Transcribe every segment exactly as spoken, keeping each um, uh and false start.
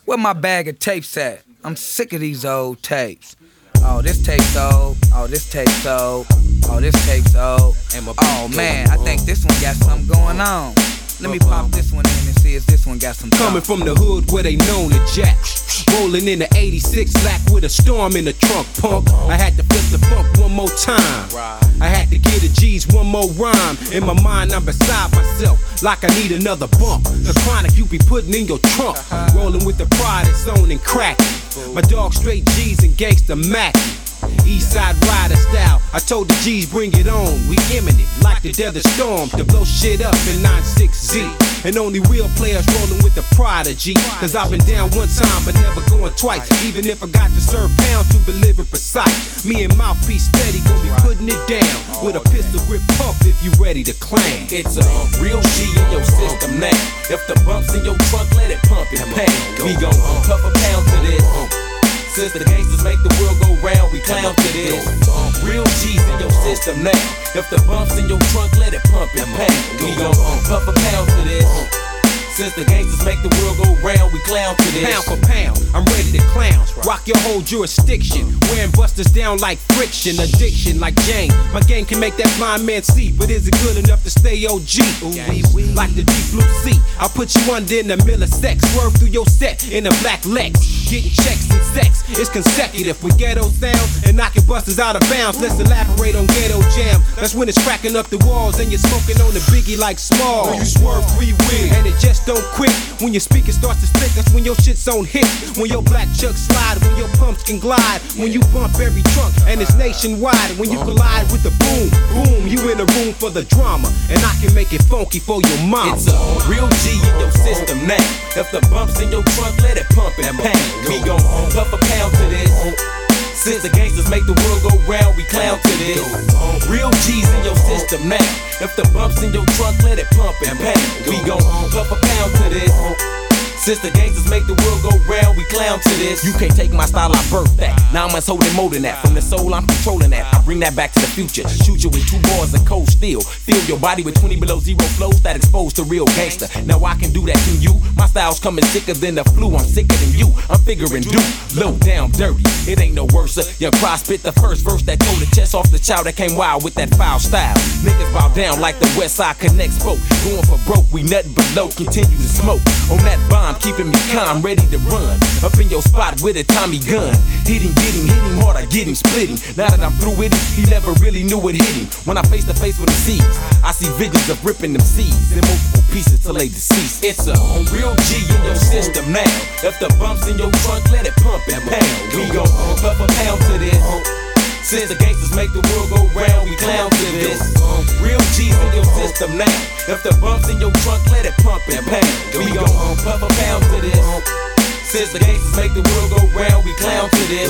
Where my bag of tapes at? I'm sick of these old tapes. Oh, this tape's old. Oh, this tape's old. Oh, this tape's old. Oh, man, I think this one got something going on. Let me pop this one in and see if this one got some Coming from the hood where they known the Jack. Rolling in the eighty-six lack with a storm in the trunk, punk. I had to flip the funk one more time. I had to get the G's one more rhyme. In my mind, I'm beside myself, like I need another bump. The chronic you be putting in your trunk. Rolling with the pride it's on and cracking. My dog straight G's and gangsta Mac. Eastside rider style. I told the G's bring it on. We imminent like the desert storm to blow shit up in nine six Z. And only real players rolling with the prodigy. Cause I've been down one time but never going twice. Even if I got to serve pounds to be living precise. Me and Mouthpiece steady gon' be putting it down. With a pistol grip pump if you ready to clang. It's a real G in your system now. If the bumps in your trunk, let it pump and pound. We gon' puff a pound to this. Since the gangsters make the world go round, we clown to this. Real G's in your system now. If the bumps in your trunk, let it pump and pound. We gon' puff a pound to this. Since the gangsters make the world go round, we clown to this. Pound for pound, I'm ready to clown. Rock your whole jurisdiction. Wearing busters down like friction. Addiction like Jane. My game can make that blind man see, but is it good enough to stay O G? Ooh, like the deep blue sea, I'll put you under in the middle of sex. Swerve through your set in a black Lex. Getting checks and sex, it's consecutive. With ghetto sounds and knocking busters out of bounds. Let's elaborate on ghetto jam. That's when it's cracking up the walls and you're smoking on the biggie like Small. When you swerve free will, and it just don't quit. When your speaker starts to stick, that's when your shit's on hit. When your black chuck slide, when your pumps can glide. When you bump every trunk and it's nationwide. When you collide with the boom, boom, you in the room for the drama. And I can make it funky for your mom. It's a real G in your system now. If the bumps in your trunk, let it pump and pound. We gon' puff a pound to this. Since the gangsters make the world go round, we clown to this. Real G's in your system now. If the bumps in your trunk, let it pump and pound. We gon' puff a pound to this. Since the gangsters make the world go round, we clown to this. You can't take my style, I birthed that. Now I'm holding more than that. From the soul, I'm controlling that. I bring that back to the future. Shoot you with two bars of cold steel. Fill your body with twenty below zero flows that expose to real gangster. Now I can do that to you. My style's coming sicker than the flu. I'm sicker than you. I'm figuring do low down dirty. It ain't no worse. Young Cry spit the first verse that tore the chest off the child that came wild with that foul style. Niggas bow down like the West Side Connect spoke. Going for broke, we nothing but low. Continue to smoke on that bomb. Keeping me calm, ready to run up in your spot with a Tommy gun. Hit him, get him, hit him hard, I get him, split him. Now that I'm through with it, he never really knew what hit him. When I face to face with the seeds, I see visions of ripping them seeds in multiple pieces till they deceased. It's a real G in your system now. If the bumps in your trunk, let it pump and pound. We gon' puff a pound to this. Since the gangsters make the world go round, we clown to this. Real G's in your system now. If the bumps in your trunk, let it pump and pound. We gon' puff a pound to this. Since the gangsters make the world go round, we clown to this.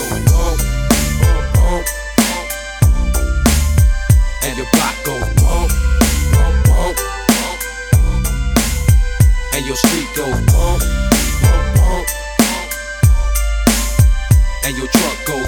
And your block goes bump, bump, bump. And your street goes bump, bump, bump. And your truck goes